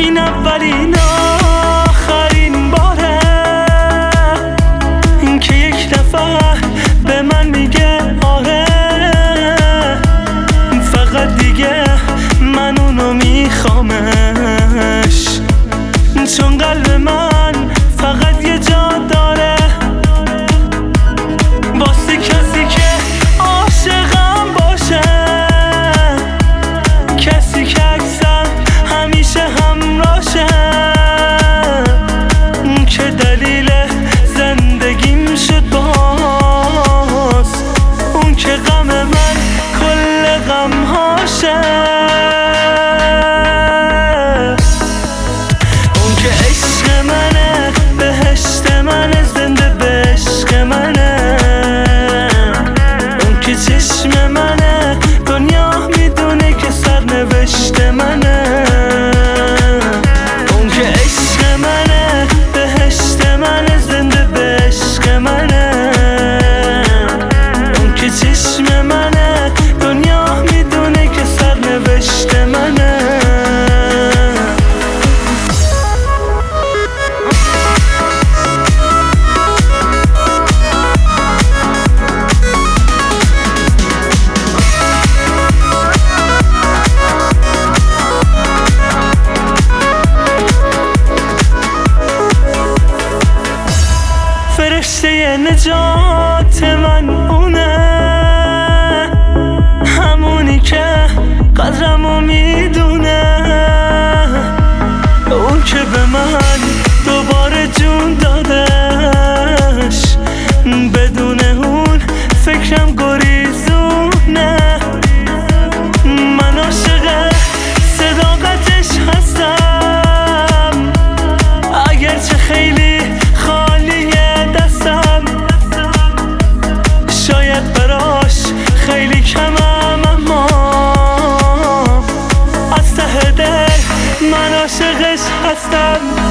این اولین آخرین باره این که یک دفعه به من میگه آره، فقط دیگه من اونو میخوامش، چون قلب من فقط یه جا داره واسه کسی که عاشقم باشه، کسی که اکثر همیشه همراشه، که دلیل زندگیم شد باز، اون که غم من کل غم هاشه، اون که عشق منه، بهشت منه، زنده به عشق منه، اون که چشم منه، دنیا میدونه که سرنوشت منه، اون که عشق منه، بهشت منه، زنده به عشق منه، اون که چشم منه، دنیا میدونه که سرنوشت منه. فرشته نجات من اونه، همونی که قدرمو میدونه، اون که به من دوباره جون دادش، بدون اون فکرم گریزونه، من عاشق صداقتش هستم، اگرچه خیلی خالیه دستم، شاید براش خیلی کمم، اما از ته دل من عاشقش هستم.